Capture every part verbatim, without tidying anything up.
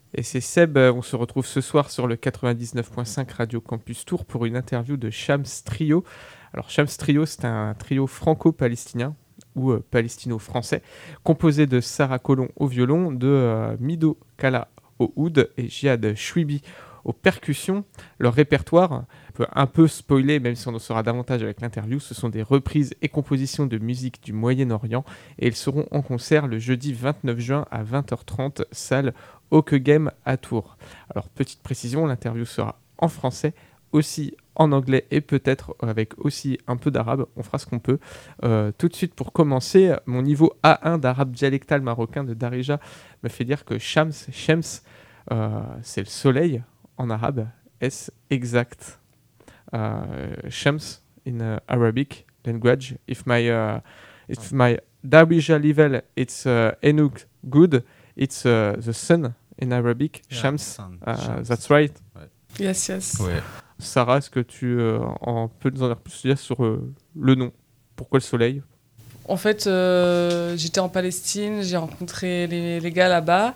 Et c'est Seb, on se retrouve ce soir sur le quatre-vingt-dix-neuf point cinq Radio Campus Tour pour une interview de Shams Trio. Alors Shams Trio, c'est un trio franco-palestinien ou euh, palestino-français, composé de Sarah Colomb au violon, de euh, Mido Kala au oud et Jihad Chouibi aux percussions. Leur répertoire, on peut un peu spoiler, même si on en saura davantage avec l'interview, ce sont des reprises et compositions de musique du Moyen-Orient et ils seront en concert le jeudi vingt-neuf juin à vingt heures trente, salle Hocqueghem à Tours. Alors petite précision, l'interview sera en français, aussi en anglais et peut-être avec aussi un peu d'arabe, on fera ce qu'on peut. Euh, tout de suite pour commencer, mon niveau A un d'arabe dialectal marocain de Darija me fait dire que Shams, Shems, euh, c'est le soleil en arabe. Est-ce exact? uh, Shams in uh, Arabic language, if my uh, if my Darija level it's uh, Enoch good, it's uh, the sun in Arabic, yeah, Shams, sun. Uh, Shams. That's right. Ouais. Yes, yes. Ouais. Sarah, est-ce que tu euh, en peux nous en dire plus sur euh, le nom? Pourquoi le soleil? En fait, euh, j'étais en Palestine, j'ai rencontré les, les gars là-bas.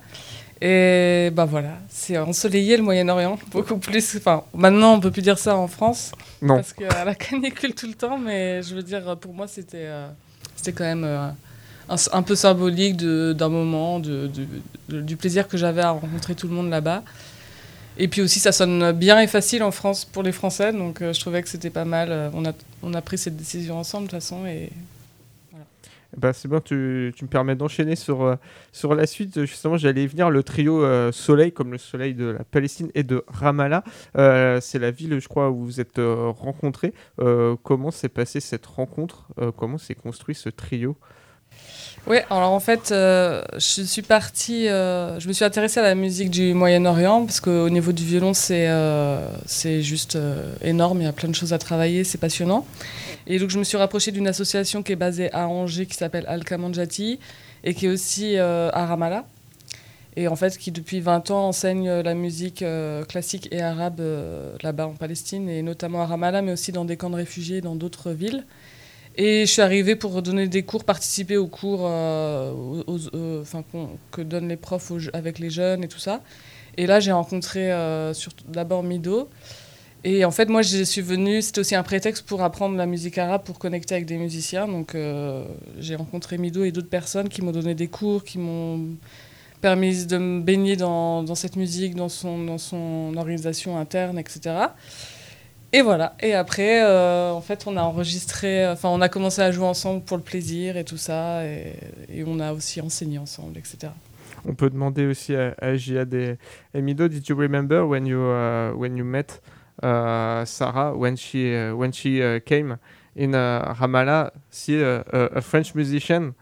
Et bah voilà, c'est ensoleillé le Moyen-Orient, beaucoup plus. Enfin, maintenant, on peut plus dire ça en France. Non. Parce qu'il y a la canicule tout le temps, mais je veux dire, pour moi, c'était, euh, c'était quand même euh, un, un peu symbolique de, d'un moment, de, de, de, du plaisir que j'avais à rencontrer tout le monde là-bas. Et puis aussi, ça sonne bien et facile en France pour les Français, donc euh, je trouvais que c'était pas mal. On a, on a pris cette décision ensemble, de toute façon, et voilà. Bah, c'est bien, tu, tu me permets d'enchaîner sur, euh, sur la suite. Justement, j'allais venir, le trio euh, Soleil, comme le soleil de la Palestine et de Ramallah. Euh, c'est la ville, je crois, où vous êtes euh, rencontrés. Euh, comment s'est passée cette rencontre? euh, Comment s'est construit ce trio? Oui, alors en fait, euh, je suis partie, euh, je me suis intéressée à la musique du Moyen-Orient parce qu'au niveau du violon, c'est, euh, c'est juste euh, énorme, il y a plein de choses à travailler, c'est passionnant. Et donc je me suis rapprochée d'une association qui est basée à Angers qui s'appelle Al-Kamanjati et qui est aussi euh, à Ramallah. Et en fait, qui depuis vingt ans enseigne la musique euh, classique et arabe euh, là-bas en Palestine et notamment à Ramallah, mais aussi dans des camps de réfugiés dans d'autres villes. Et je suis arrivée pour donner des cours, participer aux cours euh, aux, aux, enfin, que donnent les profs aux, avec les jeunes et tout ça. Et là, j'ai rencontré euh, surtout, d'abord Mido. Et en fait, moi, je suis venue, c'était aussi un prétexte pour apprendre la musique arabe, pour connecter avec des musiciens. Donc, euh, j'ai rencontré Mido et d'autres personnes qui m'ont donné des cours, qui m'ont permis de me baigner dans, dans cette musique, dans son, dans son organisation interne, et cetera. Et voilà. Et après, euh, en fait, on a enregistré, enfin, on a commencé à jouer ensemble pour le plaisir et tout ça, et, et on a aussi enseigné ensemble, et cetera. On peut demander aussi à, à Jihad et, et Mido, did you remember when you uh, when you met uh, Sarah when she uh, when she uh, came in uh, Ramallah? See uh, a, a French musician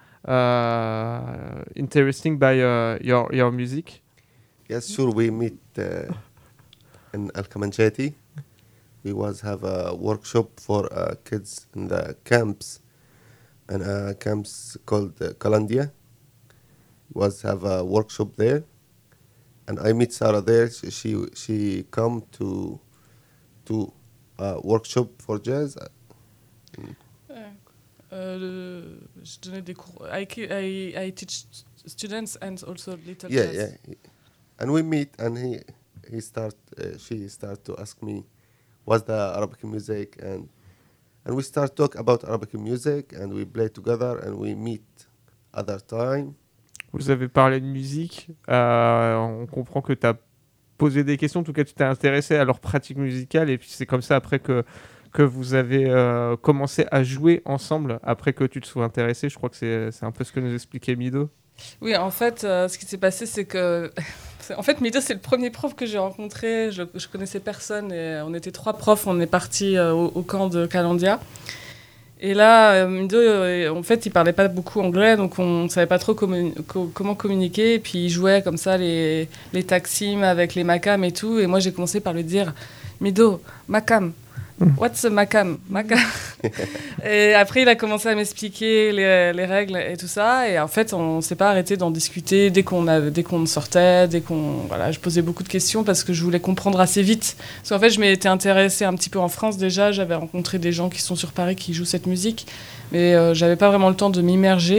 uh, interesting by uh, your your music. Yes, sure. We meet uh, in Al-Kamanjati. We was have a workshop for uh, kids in the camps, and uh, camps called uh, Kalandia. Was have a workshop there, and I meet Sarah there. She she, she come to to a workshop for jazz. Euh, je donnais des cours. I, I, I teach students and also little yeah, jazz. Yeah, yeah. And we meet, and he he start uh, she start to ask me what's the Arabic music, and and we start talk about Arabic music, and we play together, and we meet other time. Vous avez parlé de musique, euh, on comprend que tu as posé des questions, en tout cas tu t'es intéressé à leur pratique musicale, et puis c'est comme ça après que, que vous avez euh, commencé à jouer ensemble, après que tu te sois intéressé. Je crois que c'est, c'est un peu ce que nous expliquait Mido. Oui, en fait, euh, ce qui s'est passé, c'est que... En fait, Mido, c'est le premier prof que j'ai rencontré. Je, je connaissais personne, et on était trois profs, on est partis euh, au, au camp de Kalandia. Et là, Mido, euh, en fait, il parlait pas beaucoup anglais, donc on savait pas trop communi- co- comment communiquer. Et puis, il jouait comme ça les, les taksim avec les makam et tout. Et moi, j'ai commencé par lui dire « Mido, makam, what's a makam ?» Makam. Et après, il a commencé à m'expliquer les, les règles et tout ça. Et en fait, on s'est pas arrêté d'en discuter dès qu'on, avait, dès qu'on sortait, dès qu'on... Voilà, je posais beaucoup de questions parce que je voulais comprendre assez vite. Parce qu'en fait, je m'étais intéressée un petit peu en France déjà. J'avais rencontré des gens qui sont sur Paris qui jouent cette musique. Mais euh, j'avais pas vraiment le temps de m'immerger.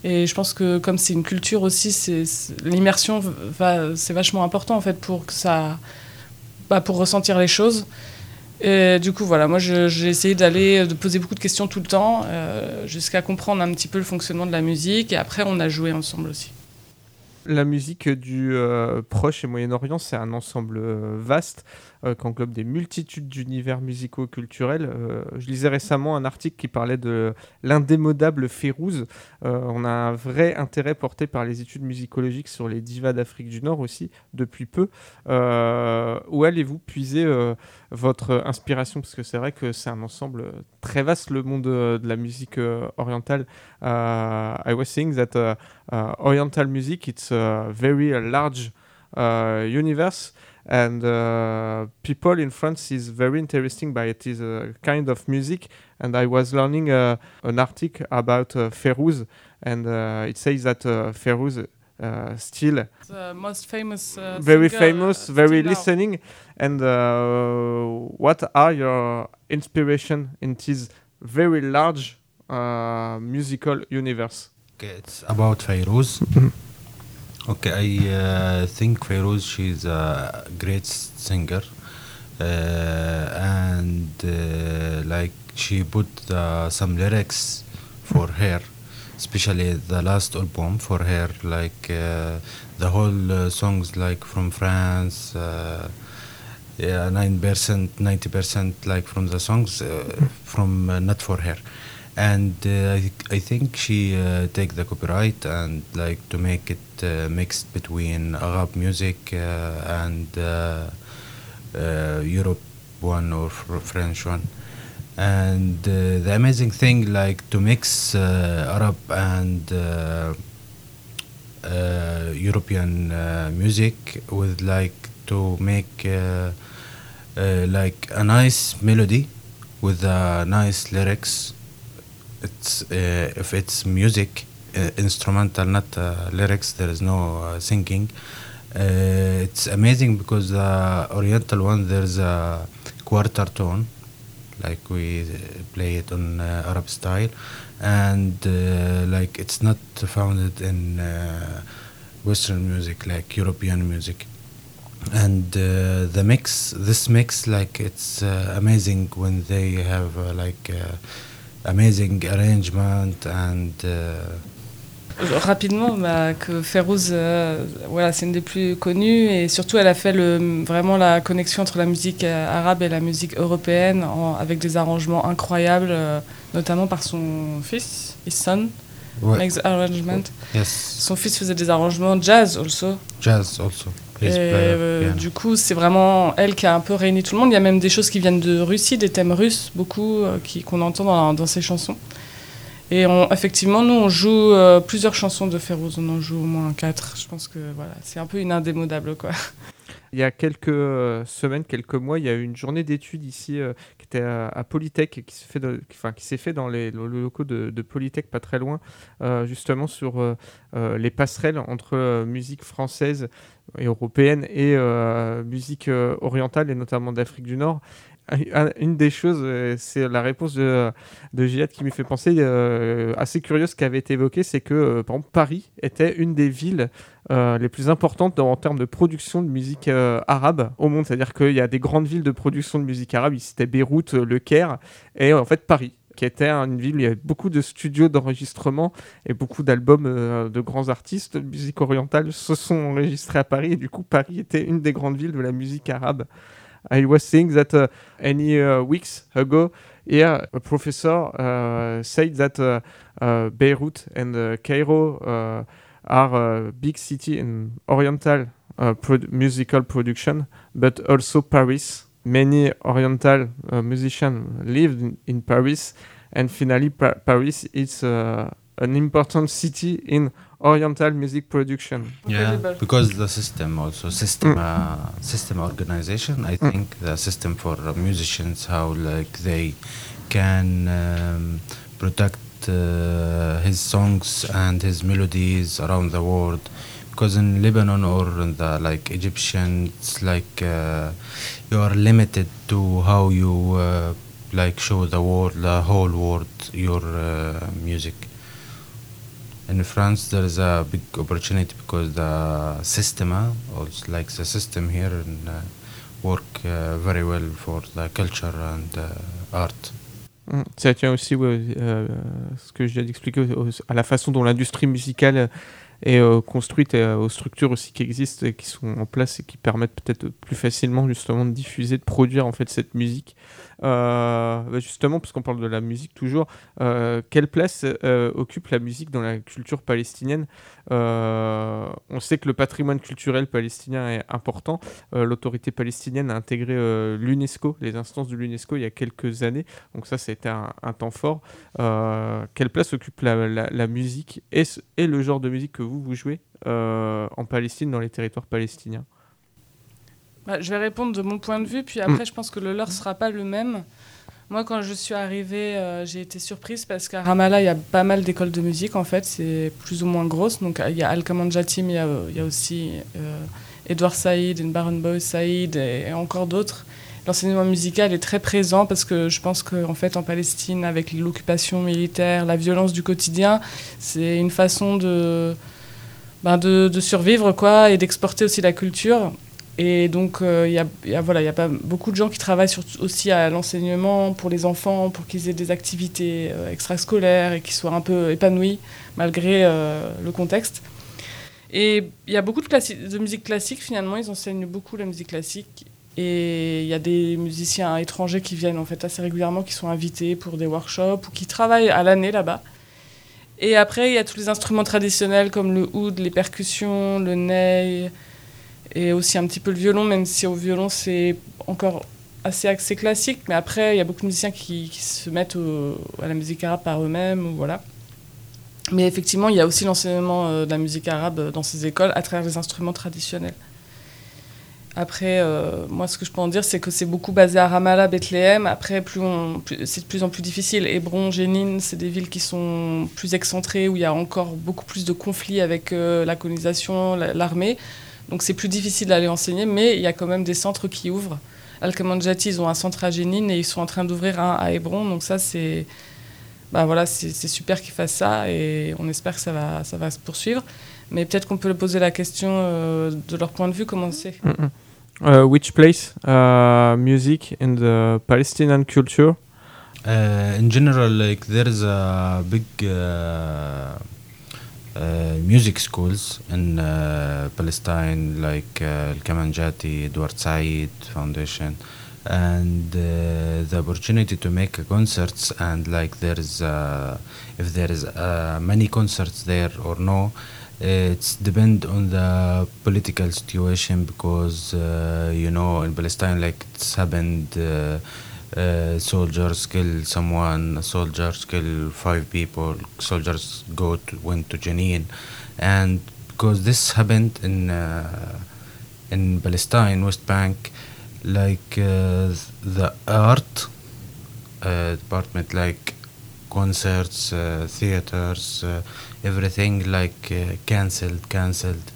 Et je pense que comme c'est une culture aussi, c'est, c'est, l'immersion va, c'est vachement important en fait pour que ça, bah, pour ressentir les choses. Et du coup, voilà, moi je, j'ai essayé d'aller, de poser beaucoup de questions tout le temps, euh, jusqu'à comprendre un petit peu le fonctionnement de la musique. Et après, on a joué ensemble aussi. La musique du euh, Proche et Moyen-Orient, c'est un ensemble euh, vaste euh, qui englobe des multitudes d'univers musicaux culturels. Euh, je lisais récemment un article qui parlait de l'indémodable Férouz. Euh, on a un vrai intérêt porté par les études musicologiques sur les divas d'Afrique du Nord aussi, depuis peu. Euh, où allez-vous puiser euh, votre inspiration? Parce que c'est vrai que c'est un ensemble très vaste, le monde de, de la musique euh, orientale. Uh, I was saying that uh, uh, Oriental music, it's a very uh, large uh, universe, and uh, people in France is very interesting by it is a kind of music. And I was learning uh, an article about uh, Férouz, and uh, it says that uh, Férouz uh, still the most famous, uh, very singer, famous, uh, very still listening. And uh, what are your inspiration in this very large uh, musical universe? Okay, it's about Fayrouz. Okay, I uh, think Fayrouz, she's a great singer, uh, and uh, like she put uh, some lyrics for her, especially the last album for her, like uh, the whole uh, songs like from France. Uh, yeah, nine percent, ninety percent like from the songs uh, from uh, not for her. And uh, I, I think she uh, take the copyright and like to make it uh, mixed between Arab music uh, and uh, uh, Europe one or fr- French one. And uh, the amazing thing like to mix uh, Arab and uh, uh, European uh, music with like to make uh, uh, like a nice melody with uh, nice lyrics. It's uh, if it's music, uh, instrumental, not uh, lyrics. There is no uh, singing. Uh, it's amazing because the uh, Oriental one there's a quarter tone, like we uh, play it on uh, Arab style, and uh, like it's not founded in uh, Western music like European music. And uh, the mix, this mix, like it's uh, amazing when they have uh, like. Uh, amazing arrangement and uh... Rapidement, bah, que Férouz, euh, voilà, c'est une des plus connues et surtout elle a fait le, vraiment la connexion entre la musique euh, arabe et la musique européenne en, avec des arrangements incroyables, euh, notamment par son fils, his son, ouais. makes the arrangement. Yes. Son fils faisait des arrangements jazz also. Jazz also. Et euh, du coup, c'est vraiment elle qui a un peu réuni tout le monde. Il y a même des choses qui viennent de Russie, des thèmes russes, beaucoup, euh, qui, qu'on entend dans, dans ses chansons. Et on, effectivement, nous, on joue euh, plusieurs chansons de Férouz. On en joue au moins quatre. Je pense que voilà, c'est un peu une indémodable, quoi. Il y a quelques euh, semaines, quelques mois, il y a eu une journée d'études ici euh, qui était à, à Polytech, qui, se fait de, qui, enfin, qui s'est fait dans les, le, le locaux de, de Polytech, pas très loin, euh, justement sur euh, euh, les passerelles entre euh, musique française et européenne et euh, musique euh, orientale, et notamment d'Afrique du Nord. Une des choses, euh, c'est la réponse de, de Jihad qui m'y fait penser, euh, assez curieuse, qui avait été évoquée, c'est que euh, par exemple, Paris était une des villes euh, les plus importantes dans, en termes de production de musique euh, arabe au monde. C'est-à-dire qu'il y a des grandes villes de production de musique arabe, ici c'était Beyrouth, Le Caire, et en fait Paris, qui était une ville où il y avait beaucoup de studios d'enregistrement et beaucoup d'albums euh, de grands artistes de musique orientale se sont enregistrés à Paris, et du coup Paris était une des grandes villes de la musique arabe. I was saying that uh, any uh, weeks ago, here a professor uh, said that uh, uh, Beirut and uh, Cairo uh, are a big city in Oriental uh, pro- musical production, but also Paris. Many Oriental uh, musicians lived in, in Paris, and finally pa- Paris is uh, an important city in Oriental music production. Yeah, because the system also system mm. uh, system organization. I mm. think the system for uh, musicians, how like they can um, protect uh, his songs and his melodies around the world. Because in Lebanon or in the like Egyptian, it's like uh, you are limited to how you uh, like show the world, the whole world, your uh, music. in France there is a big opportunity because the system, uh, also like the system here, and, uh, work uh, very well for the culture and uh, art. Mmh. Ça tient aussi ouais, euh, ce que je viens d'expliquer au, à la façon dont l'industrie musicale est euh, construite et euh, aux structures aussi qui existent et qui sont en place et qui permettent peut-être plus facilement justement de diffuser, de produire en fait cette musique. Euh, bah justement, parce qu'on parle de la musique toujours, euh, quelle place euh, occupe la musique dans la culture palestinienne? euh, On sait que le patrimoine culturel palestinien est important. Euh, l'autorité palestinienne a intégré euh, l'UNESCO, les instances de l'UNESCO il y a quelques années, donc ça, ça a été un, un temps fort. Euh, quelle place occupe la, la, la musique et, et le genre de musique que vous, vous jouez euh, en Palestine, dans les territoires palestiniens? Bah, je vais répondre de mon point de vue, puis après, mmh. je pense que le leur ne sera pas le même. Moi, quand je suis arrivée, euh, j'ai été surprise parce qu'à Ramallah, il y a pas mal d'écoles de musique, en fait. C'est plus ou moins grosse. Donc, il y a Al-Kaman Jatim, il y a, il y a aussi euh, Edouard Saïd, Baron Boy Saïd et, et encore d'autres. L'enseignement musical est très présent parce que je pense qu'en fait, en Palestine, avec l'occupation militaire, la violence du quotidien, c'est une façon de, ben de, de survivre, quoi, et d'exporter aussi la culture. Et donc, il euh, y a, y a, voilà, y a pas beaucoup de gens qui travaillent sur, aussi à l'enseignement pour les enfants, pour qu'ils aient des activités euh, extrascolaires et qu'ils soient un peu épanouis malgré euh, le contexte. Et il y a beaucoup de, classi- de musique classique, finalement, ils enseignent beaucoup la musique classique. Et il y a des musiciens étrangers qui viennent en fait assez régulièrement, qui sont invités pour des workshops ou qui travaillent à l'année là-bas. Et après, il y a tous les instruments traditionnels comme le oud, les percussions, le ney, et aussi un petit peu le violon, même si au violon c'est encore assez axé classique. Mais après, il y a beaucoup de musiciens qui, qui se mettent au, à la musique arabe par eux-mêmes. Ou voilà. Mais effectivement, il y a aussi l'enseignement euh, de la musique arabe dans ces écoles à travers les instruments traditionnels. Après, euh, moi, ce que je peux en dire, c'est que c'est beaucoup basé à Ramallah, Bethléem. Après, plus on, plus, c'est de plus en plus difficile. Hébron, Jénine, c'est des villes qui sont plus excentrées, où il y a encore beaucoup plus de conflits avec euh, la colonisation, la, l'armée. Donc c'est plus difficile d'aller enseigner, mais il y a quand même des centres qui ouvrent. Al-Kaman Jati, ils ont un centre à Jénine et ils sont en train d'ouvrir un à Hébron. Donc ça, c'est, bah voilà, c'est, c'est super qu'ils fassent ça et on espère que ça va, ça va se poursuivre. Mais peut-être qu'on peut poser la question euh, de leur point de vue, comment c'est. Mm-hmm. Uh, which place uh, music in the Palestinian culture? Uh, in general, like there's a big uh, uh, music schools in uh, Palestine, like uh, Al-Kaman Jati, Edward Said Foundation, and uh, the opportunity to make concerts, and like there's uh, if there is uh, many concerts there or no. It's depend on the political situation because uh, you know in Palestine like it's happened uh, uh, soldiers kill someone, soldiers kill five people, soldiers go to, went to Jenin, and because this happened in uh, in Palestine, West Bank, like uh, the art uh, department, like concerts, uh, theaters, uh, everything like uh, cancelled, cancelled.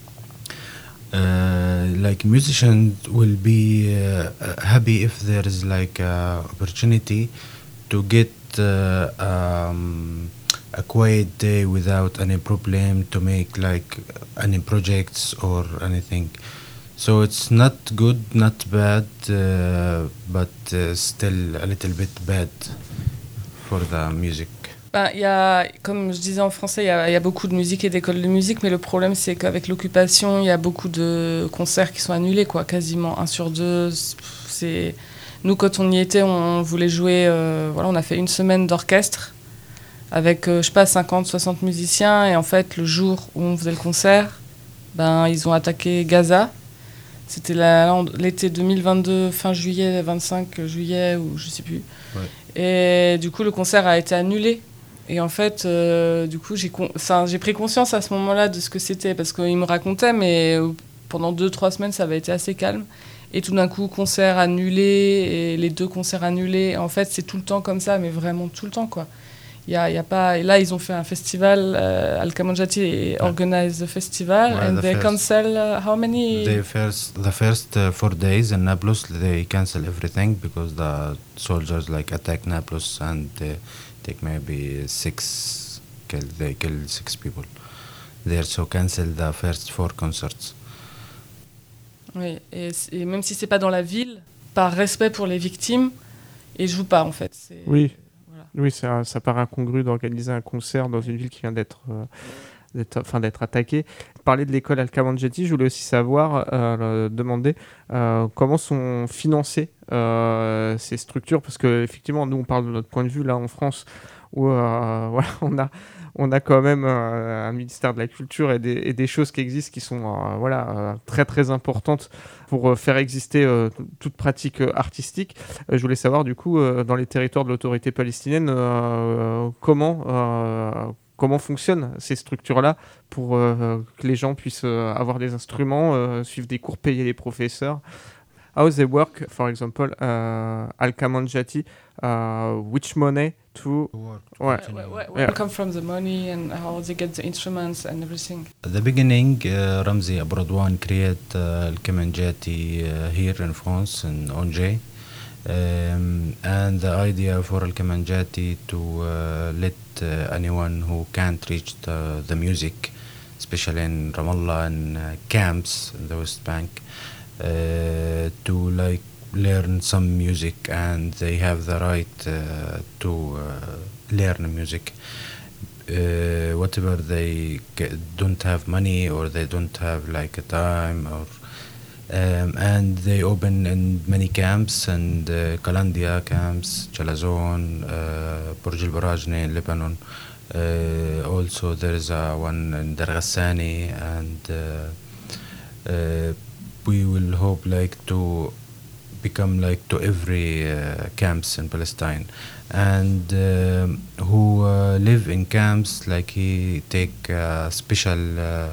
Uh, like musicians will be uh, happy if there is like a opportunity to get uh, um, a quiet day without any problem to make like any projects or anything. So it's not good, not bad, uh, but uh, still a little bit bad for the music. Ben, y a, comme je disais en français, il y a, y a beaucoup de musique et d'écoles de musique, mais le problème c'est qu'avec l'occupation, il y a beaucoup de concerts qui sont annulés, quoi, quasiment un sur deux. C'est... Nous, quand on y était, on voulait jouer, euh, voilà, on a fait une semaine d'orchestre avec, euh, je sais pas, cinquante, soixante musiciens, et en fait, le jour où on faisait le concert, ben, ils ont attaqué Gaza. C'était la, l'été deux mille vingt-deux, fin juillet, vingt-cinq juillet, ou je sais plus. Ouais. Et du coup, le concert a été annulé. Et en fait, euh, du coup, j'ai, con... enfin, j'ai pris conscience à ce moment-là de ce que c'était, parce qu'ils me racontaient, mais pendant deux, trois semaines, ça avait été assez calme. Et tout d'un coup, concert annulé, et les deux concerts annulés. En fait, c'est tout le temps comme ça, mais vraiment tout le temps, quoi. Il y a, y a pas... Et là, ils ont fait un festival, uh, Al-Kaman Jati yeah. organized the festival, yeah, and the they first, cancel uh, how many? The first, the first uh, four days in Nablus, they cancel everything because the soldiers like attack Nablus and uh, take maybe six killed. They killed six people there, so cancel the first four concerts. Oui, et, et même si c'est pas dans la ville, par respect pour les victimes, ils jouent pas en fait. C'est, oui, voilà. oui, ça, ça paraît incongru d'organiser un concert dans une ville qui vient d'être, euh, d'être, enfin, d'être attaquée. Parler de l'école Al-Kamanjati, je voulais aussi savoir, euh, demander euh, comment sont financées euh, ces structures, parce que effectivement, nous on parle de notre point de vue là en France, où euh, voilà, on a on a quand même euh, un ministère de la Culture et des, et des choses qui existent qui sont euh, voilà, euh, très très importantes pour euh, faire exister euh, t- toute pratique euh, artistique. Euh, je voulais savoir du coup, euh, dans les territoires de l'autorité palestinienne, euh, comment, euh, comment fonctionnent ces structures-là pour euh, que les gens puissent euh, avoir des instruments, euh, suivre des cours, payer les professeurs. How they work, for example, uh, Al-Kamanjati, uh, which money to... Work, Ouais. Where, where, where Yeah. come from the money and how they get the instruments and everything. At the beginning, uh, Ramzi Abradwan created uh, Al-Kamanjati uh, here in France, in Angers. Um, and the idea for Al-Kamanjati to uh, let uh, anyone who can't reach the, the music, especially in Ramallah and uh, camps in the West Bank, uh, to like learn some music, and they have the right uh, to uh, learn music. Uh, whatever they get, don't have money or they don't have like a time or um, and they open in many camps and uh, Kalandia camps, Chalazon, uh, Burj al Barajne in Lebanon. Uh, also there is uh, one in Dar Ghassani, and uh, uh, we will hope like to become like to every uh, camps in Palestine, and um, who uh, live in camps like he take uh, special uh,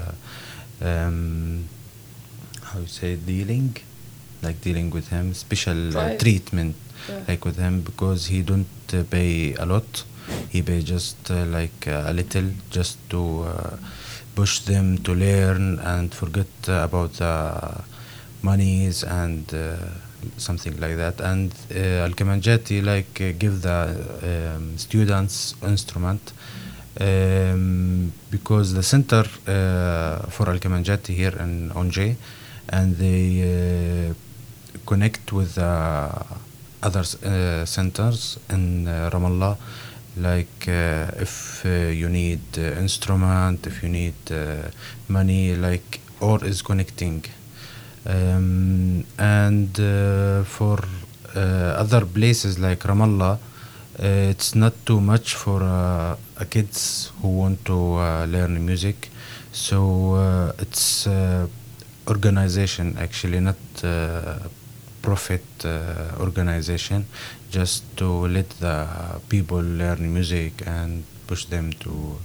um, how you say dealing, like dealing with him, special uh, Right. treatment Yeah. like with him, because he don't uh, pay a lot, he pay just uh, like uh, a little, just to uh, push them to learn and forget uh, about the monies and uh, something like that. And uh, Al-Kamanjati like uh, give the um, students instrument, um, because the center uh, for Al-Kamanjati here in Angers, and they uh, connect with uh, other uh, centers in uh, Ramallah, like uh, if uh, you need uh, instrument, if you need uh, money, like all is connecting. Um, and uh, for uh, other places like Ramallah, uh, it's not too much for uh, uh, kids who want to uh, learn music. So uh, it's uh, organization actually, not uh, profit uh, organization, just to let the people learn music and push them to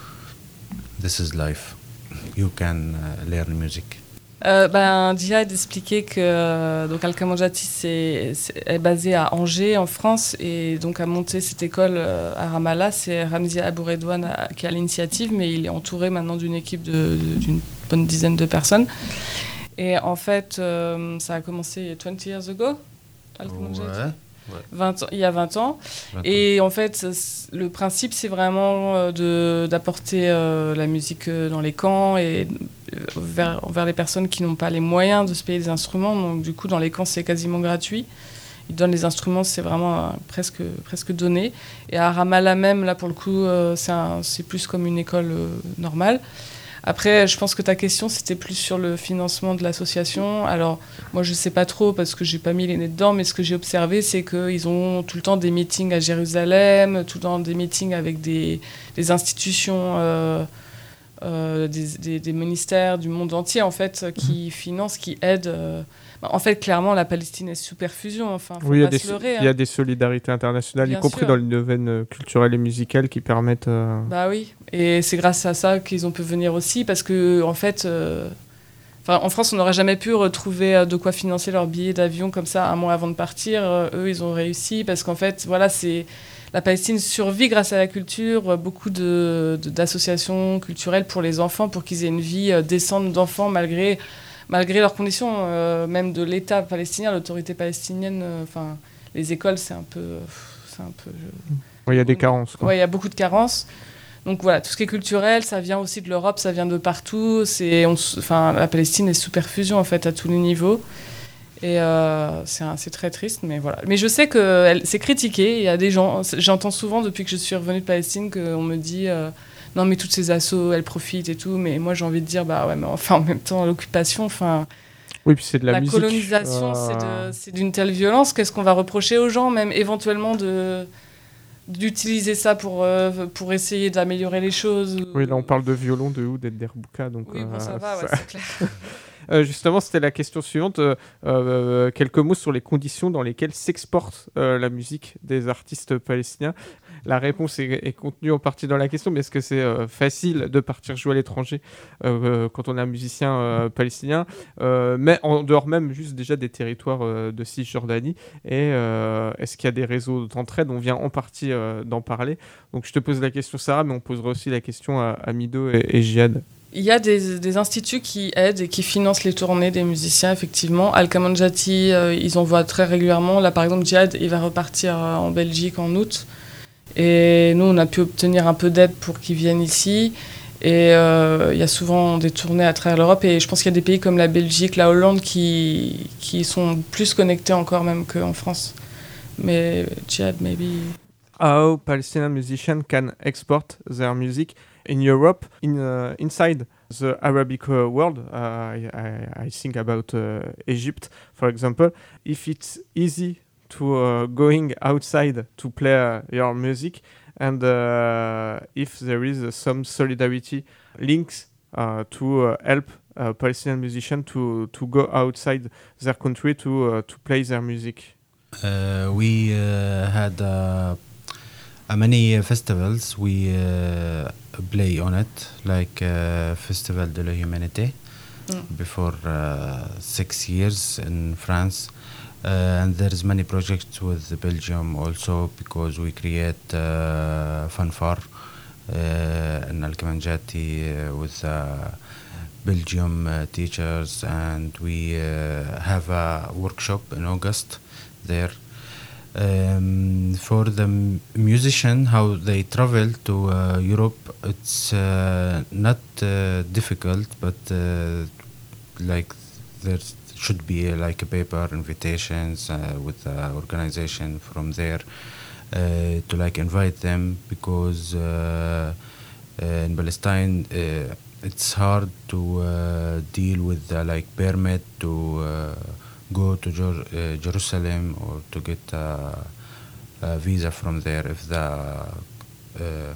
this is life. You can uh, learn music. Euh, ben, Djihad expliquait que euh, donc Al-Kamanjati c'est, c'est, est basé à Angers en France, et donc a monté cette école euh, à Ramallah. C'est Ramzi Abouredouane à- qui a l'initiative, mais il est entouré maintenant d'une équipe de, de- d'une bonne dizaine de personnes. Et en fait, euh, ça a commencé vingt years ago, Al-Kamanjati. vingt ans, il y a vingt ans. Et en fait, c- le principe, c'est vraiment euh, de, d'apporter euh, la musique euh, dans les camps et euh, vers, vers les personnes qui n'ont pas les moyens de se payer des instruments. Donc, du coup, dans les camps, c'est quasiment gratuit. Ils donnent les instruments, c'est vraiment euh, presque, presque donné. Et à Ramallah même, là, pour le coup, euh, c'est, un- c'est plus comme une école euh, normale. Après, je pense que ta question, c'était plus sur le financement de l'association. Alors, moi, je ne sais pas trop parce que je n'ai pas mis les nez dedans, mais ce que j'ai observé, c'est qu'ils ont tout le temps des meetings à Jérusalem, tout le temps des meetings avec des, des institutions, euh, euh, des, des, des ministères du monde entier, en fait, qui financent, qui aident. euh. En fait, clairement, la Palestine est sous perfusion. Enfin, faut Oui, il y, a pas des, se leurrer. il y a hein. des solidarités internationales, Bien y compris sûr. dans les domaines euh, culturels et musicaux, qui permettent... euh, Bah oui, et c'est grâce à ça qu'ils ont pu venir aussi, parce que en fait, euh, enfin, en France, on n'aurait jamais pu retrouver euh, de quoi financer leur billet d'avion comme ça un mois avant de partir. Euh, eux, ils ont réussi, parce qu'en fait, voilà, c'est la Palestine survit grâce à la culture, euh, beaucoup de, de- d'associations culturelles pour les enfants, pour qu'ils aient une vie euh, décente d'enfants malgré malgré leurs conditions, euh, même de l'État palestinien, l'autorité palestinienne. euh, Enfin, les écoles, c'est un peu, c'est un peu. oui, il y a des carences. quoi. Ouais, il y a beaucoup de carences. Donc voilà, tout ce qui est culturel, ça vient aussi de l'Europe, ça vient de partout. C'est, on, enfin, la Palestine est sous perfusion en fait à tous les niveaux. Et euh, c'est, un, c'est très triste, mais voilà. Mais je sais que elle, c'est critiqué. Il y a des gens, j'entends souvent depuis que je suis revenue de Palestine qu'on me dit euh, non mais toutes ces assos, elles profitent et tout. Mais moi j'ai envie de dire bah ouais, mais enfin en même temps l'occupation, enfin. Oui, puis c'est de la, la musique. colonisation, euh... c'est, de, c'est d'une telle violence. Qu'est-ce qu'on va reprocher aux gens, même éventuellement de d'utiliser ça pour euh, pour essayer d'améliorer les choses. Oui, là on parle de violon de Oud et de Derbouka, donc. Oui, bon, ça euh, va, ouais, ça... c'est clair. Euh, justement, c'était la question suivante. Euh, euh, quelques mots sur les conditions dans lesquelles s'exporte euh, la musique des artistes palestiniens. La réponse est, est contenue en partie dans la question, mais est-ce que c'est euh, facile de partir jouer à l'étranger euh, quand on est un musicien euh, palestinien, euh, mais en dehors même juste déjà des territoires euh, de Cisjordanie. Et euh, est-ce qu'il y a des réseaux d'entraide? On vient en partie euh, d'en parler. Donc je te pose la question, Sarah, mais on posera aussi la question à, à Mido et, et Jihad. Il y a des, des instituts qui aident et qui financent les tournées des musiciens, effectivement. Al-Kaman Jati, euh, ils envoient très régulièrement. Là, par exemple, Jihad, il va repartir euh, en Belgique en août. Et nous, on a pu obtenir un peu d'aide pour qu'ils viennent ici. Et euh, il y a souvent des tournées à travers l'Europe. Et je pense qu'il y a des pays comme la Belgique, la Hollande, qui, qui sont plus connectés encore même qu'en France. Mais Jihad, maybe... How Palestinian musicians can export their music in Europe, in uh, inside the Arabic uh, world. Uh, I, I, I think about uh, Egypt, for example. If it's easy to uh, going outside to play uh, your music, and uh, if there is uh, some solidarity links uh, to uh, help uh, Palestinian musicians to, to go outside their country to uh, to play their music. Uh, we uh, had uh, uh, many uh, festivals we uh, play on it, like uh, Festival de la Humanité, mm. before uh, six years in France. Uh, and there's many projects with Belgium also, because we create uh, fanfare uh, in Al-Kaman Jati uh, with uh, Belgium uh, teachers, and we uh, have a workshop in August there. Um, for the m- musician, how they travel to uh, Europe, it's uh, not uh, difficult, but uh, like there should be uh, like a paper invitations uh, with the organization from there uh, to like invite them, because uh, uh, in Palestine uh, it's hard to uh, deal with the like permit to uh, go to Jer- uh, Jerusalem or to get a, a visa from there if the uh,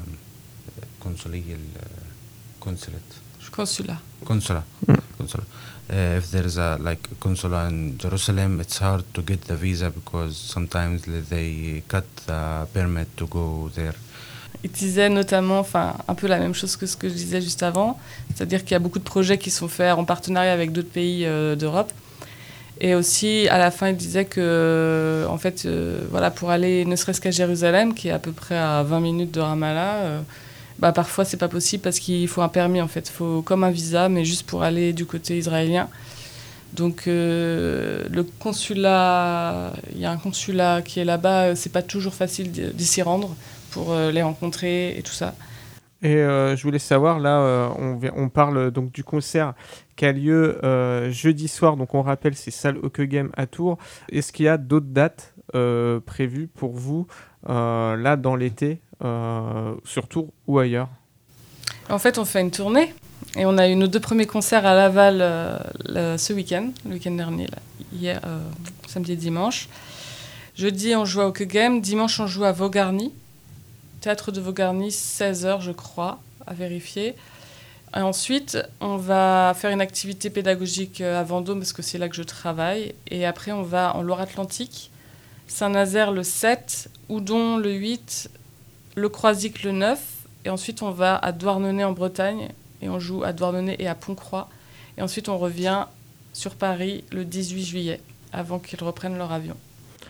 consular consulate Consulat. consular Mm. consular uh, if there is a like consular in Jerusalem, it's hard to get the visa because sometimes they cut the permit to go there. Il disait notamment, enfin, un peu la même chose que ce que je disais juste avant, c'est-à-dire qu'il y a beaucoup de projets qui sont faits en partenariat avec d'autres pays euh, d'Europe. Et aussi, à la fin, il disait que, en fait, euh, voilà, pour aller ne serait-ce qu'à Jérusalem, qui est à peu près à vingt minutes de Ramallah, euh, bah, parfois, c'est pas possible parce qu'il faut un permis, en fait. Il faut comme un visa, mais juste pour aller du côté israélien. Donc, euh, le consulat, il y a un consulat qui est là-bas, c'est pas toujours facile d'y, d'y s'y rendre pour euh, les rencontrer et tout ça. Et euh, je voulais savoir, là, euh, on, on parle donc du concert qui a lieu euh, jeudi soir, donc on rappelle, c'est salle Hocqueghem à Tours. Est-ce qu'il y a d'autres dates euh, prévues pour vous, euh, là, dans l'été, euh, sur Tours ou ailleurs? En fait, on fait une tournée, et on a eu nos deux premiers concerts à Laval euh, le, ce week-end, le week-end dernier, là, hier, euh, samedi et dimanche. Jeudi, on joue à Hocqueghem, dimanche, on joue à Vaugharny, Théâtre de Vaugharny, seize heures, je crois, à vérifier. Et ensuite, on va faire une activité pédagogique à Vendôme, parce que c'est là que je travaille. Et après, on va en Loire-Atlantique, Saint-Nazaire le sept, Oudon le huit, Le Croisic le neuf. Et ensuite, on va à Douarnenez en Bretagne, et on joue à Douarnenez et à Pont-Croix. Et ensuite, on revient sur Paris le dix-huit juillet, avant qu'ils reprennent leur avion.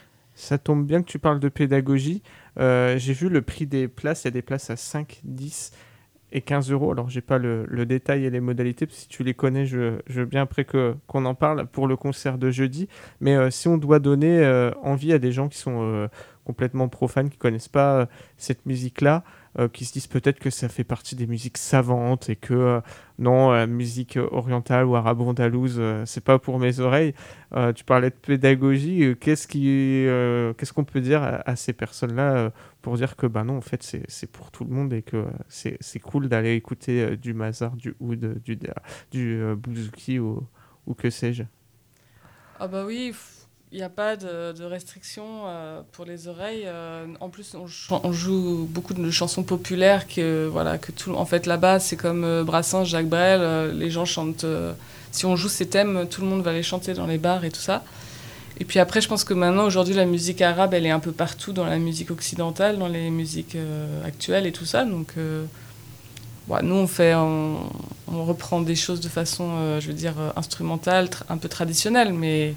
Ça tombe bien que tu parles de pédagogie. Euh, j'ai vu le prix des places. Il y a des places à cinq, dix et quinze euros. Alors, j'ai pas le, le détail et les modalités. Si tu les connais, je, je veux bien après que, qu'on en parle pour le concert de jeudi. Mais euh, si on doit donner euh, envie à des gens qui sont euh, complètement profanes, qui connaissent pas euh, cette musique-là, euh, qui se disent peut-être que ça fait partie des musiques savantes et que euh, non, la musique orientale ou arabo-andalouse, euh, c'est pas pour mes oreilles. Euh, tu parlais de pédagogie, euh, qu'est-ce qui, euh, qu'est-ce qu'on peut dire à, à ces personnes-là euh, pour dire que bah non, en fait, c'est, c'est pour tout le monde et que euh, c'est, c'est cool d'aller écouter euh, du Mazar, du oud, du, du, du euh, bouzouki ou, ou que sais-je. Ah bah oui, il n'y a pas de, de restrictions euh, pour les oreilles. Euh, en plus, on, ch- on joue beaucoup de chansons populaires que voilà que tout. En fait, là-bas, c'est comme euh, Brassens, Jacques Brel. Euh, les gens chantent. Euh, si on joue ces thèmes, tout le monde va les chanter dans les bars et tout ça. Et puis après, je pense que maintenant, aujourd'hui, la musique arabe, elle est un peu partout dans la musique occidentale, dans les musiques euh, actuelles et tout ça. Donc, euh, ouais, nous, on fait, on, on reprend des choses de façon, euh, je veux dire, euh, instrumentale, tr- un peu traditionnelle, mais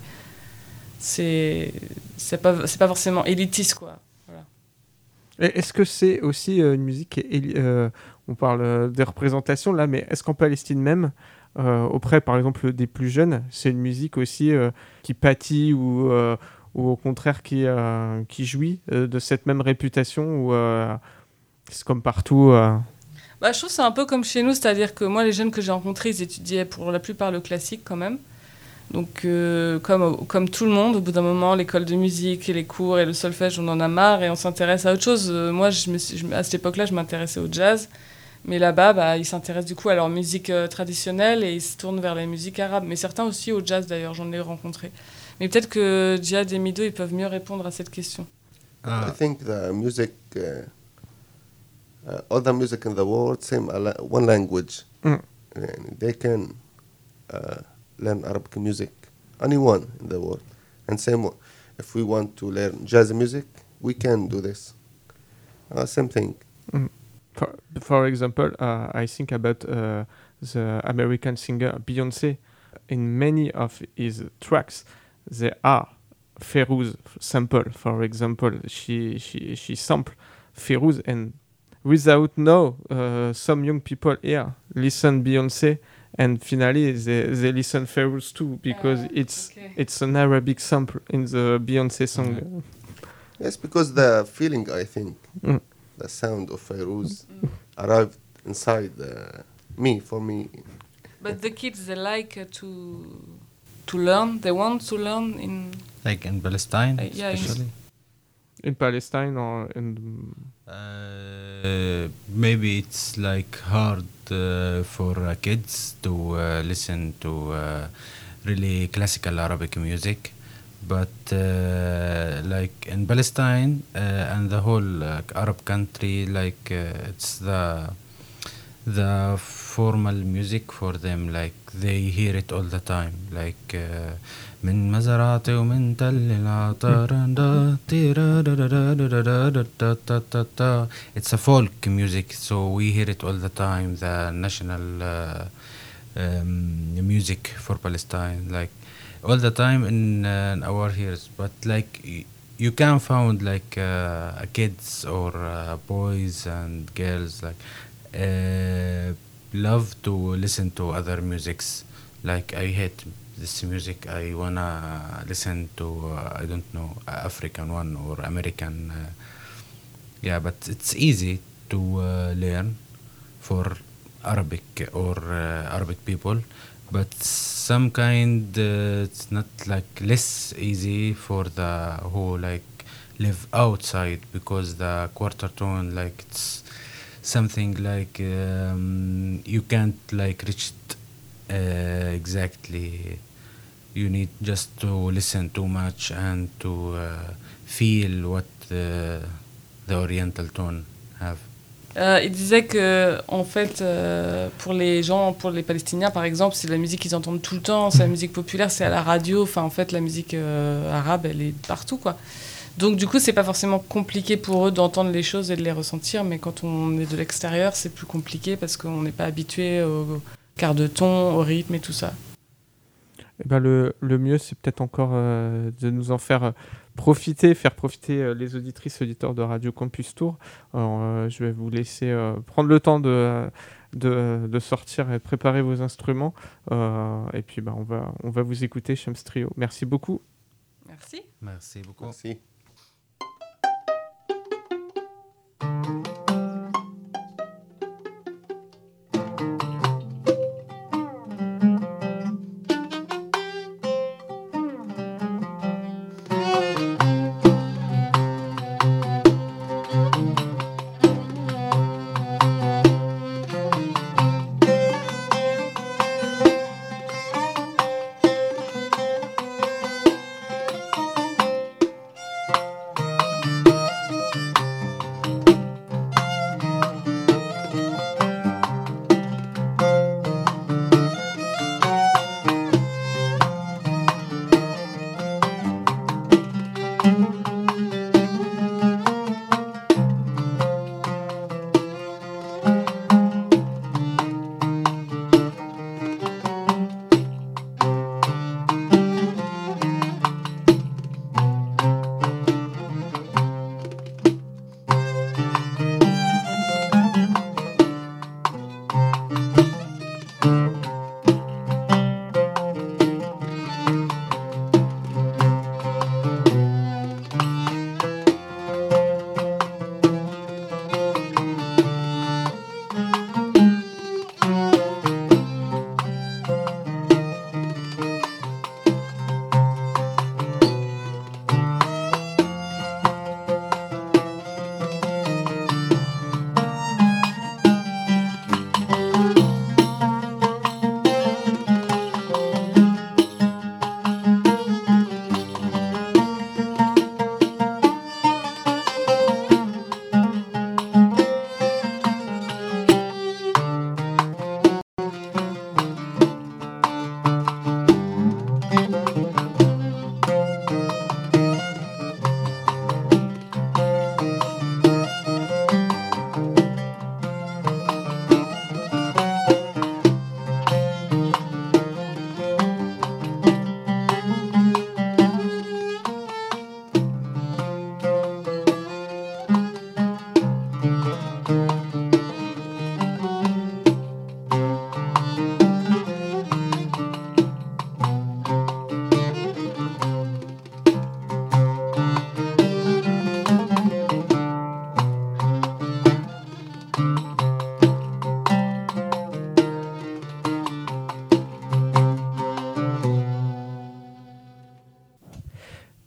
c'est c'est pas c'est pas forcément élitiste, quoi. Voilà. Et est-ce que c'est aussi euh, une musique qui est éli- euh, on parle euh, des représentations là, mais est-ce qu'en Palestine même, euh, auprès par exemple des plus jeunes, c'est une musique aussi euh, qui pâtit ou, euh, ou au contraire qui, euh, qui jouit euh, de cette même réputation ou euh, c'est comme partout euh... Bah, je trouve que c'est un peu comme chez nous, c'est-à-dire que moi, les jeunes que j'ai rencontrés, ils étudiaient pour la plupart le classique quand même. Donc, euh, comme, comme tout le monde, au bout d'un moment, l'école de musique et les cours et le solfège, on en a marre et on s'intéresse à autre chose. Euh, moi, je me suis, je, à cette époque-là, je m'intéressais au jazz. Mais là-bas, bah, ils s'intéressent du coup à leur musique euh, traditionnelle et ils se tournent vers les musiques arabes. Mais certains aussi au jazz, d'ailleurs, j'en ai rencontré. Mais peut-être que Djihad et Mido, ils peuvent mieux répondre à cette question. Ah. I think the music, uh, uh, all the music in the world, same a la- one language. Mm. And they can uh, learn Arabic music, anyone in the world. And same, w- if we want to learn jazz music, we can do this. Uh, same thing. Mm. For, for example, uh, I think about uh, the American singer Beyoncé. In many of his tracks, there are Ferouz sample. For example, she she she sample Ferouz, and without know, uh, some young people here listen Beyoncé, and finally they, they listen Ferouz too because Uh, it's okay. it's an Arabic sample in the Beyoncé song. Mhm. Yes, because the feeling, I think, Mm. the sound of Fairuz arrived inside uh, me, for me. But the kids, they like uh, to to learn. They want to learn in. Like in Palestine, Uh, yeah, in- especially. In Palestine or in Uh, maybe it's like hard uh, for uh, kids to uh, listen to uh, really classical Arabic music, but uh, like in Palestine uh, and the whole uh, Arab country, like uh, it's the the formal music for them. Like they hear it all the time. Like. Uh, من مزرعتي ومن تل العطارة it's a folk music, so we hear it all the time, the national uh, um, music for Palestine, like all the time in, uh, in our ears. But like y- you can find like uh, kids or uh, boys and girls like uh, love to listen to other musics. Like I hate this music, I wanna listen to uh, I don't know, African one or American. Uh, yeah, but it's easy to uh, learn for Arabic or uh, Arabic people, but some kind uh, it's not like less easy for the who like live outside, because the quarter tone, like it's something like um, you can't like reach it uh, exactly. You need just to listen too much and to uh, feel what uh, the oriental tone have. Euh, il disait que, en fait, euh, pour les gens, pour les Palestiniens par exemple, c'est la musique qu'ils entendent tout le temps, c'est la musique populaire, c'est à la radio. Enfin, en fait, la musique euh, arabe, elle est partout, quoi. Donc, du coup, c'est pas forcément compliqué pour eux d'entendre les choses et de les ressentir, mais quand on est de l'extérieur, c'est plus compliqué parce qu'on n'est pas habitué au quart de ton, au rythme et tout ça. Eh ben le, le mieux, c'est peut-être encore euh, de nous en faire euh, profiter, faire profiter euh, les auditrices, auditeurs de Radio Campus Tour. Alors, euh, je vais vous laisser euh, prendre le temps de, de, de sortir et préparer vos instruments. Euh, et puis, bah, on, va, on va vous écouter, Shams Trio. Merci beaucoup. Merci. Merci beaucoup. See?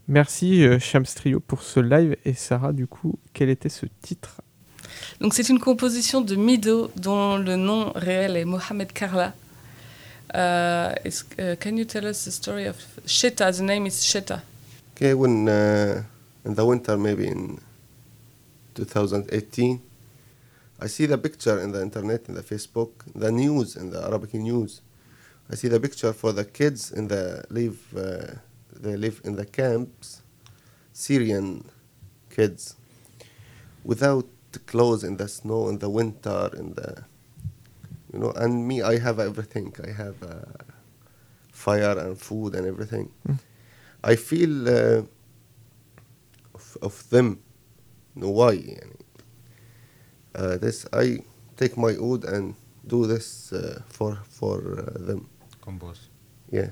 Merci euh, Shams Trio pour ce live. Et Sarah, du coup, quel était ce titre? Donc c'est une composition de Mido dont le nom réel est Mohamed Karla. Uh, is, uh, can you tell us the story of Sheta? The name is Sheta. Okay, when uh, in the winter, maybe in twenty eighteen, I see the picture in the internet, in the Facebook, the news, in the Arabic news. I see the picture for the kids in the live, uh, they live in the camps, Syrian kids, without clothes in the snow, in the winter, in the, you know, and me, I have everything. I have uh, fire and food and everything. Mm. I feel uh, of, of them. No, why? Uh, this I take my oud and do this uh, for for uh, them. Compose. Yeah.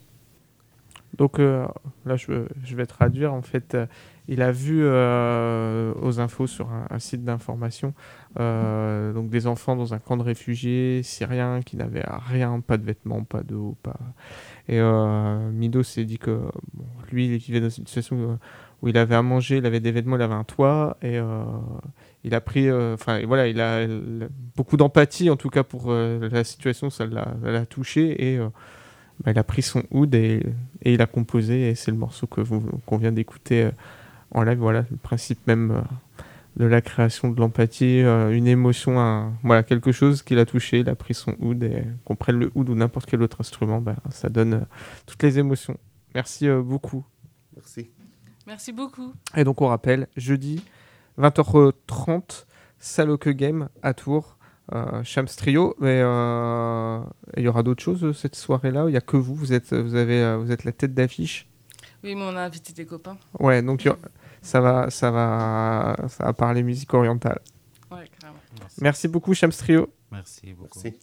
Donc euh, là, je, je vais traduire. En fait, euh, il a vu euh, aux infos sur un, un site d'information euh, donc des enfants dans un camp de réfugiés syriens qui n'avaient rien, pas de vêtements, pas d'eau, pas. Et euh, Mido s'est dit que bon, lui, il vivait dans une situation où, où il avait à manger, il avait des vêtements, il avait un toit, et euh, il a pris, enfin euh, voilà, il a, il a beaucoup d'empathie en tout cas pour euh, la situation, ça l'a, ça l'a touché, et euh, bah, il a pris son oud et, et il a composé, et c'est le morceau que vous, qu'on vient d'écouter euh, en live. Voilà, le principe même euh, de la création, de l'empathie, euh, une émotion, un, voilà, quelque chose qui l'a touché, il a pris son oud, et qu'on prenne le oud ou n'importe quel autre instrument, bah, ça donne euh, toutes les émotions. Merci euh, beaucoup. Merci. Merci beaucoup. Et donc on rappelle, jeudi, vingt heures trente, salle Hockey Game à Tours. Euh, Shams Trio, mais euh, il y aura d'autres choses cette soirée-là. Il n'y a que vous, vous êtes, vous avez, vous êtes la tête d'affiche. Oui, mais on a invité des copains. Ouais, donc y a, ça va, ça va, ça va parler musique orientale. Ouais, carrément. Merci, Merci beaucoup, Shams Trio. Merci beaucoup. Merci.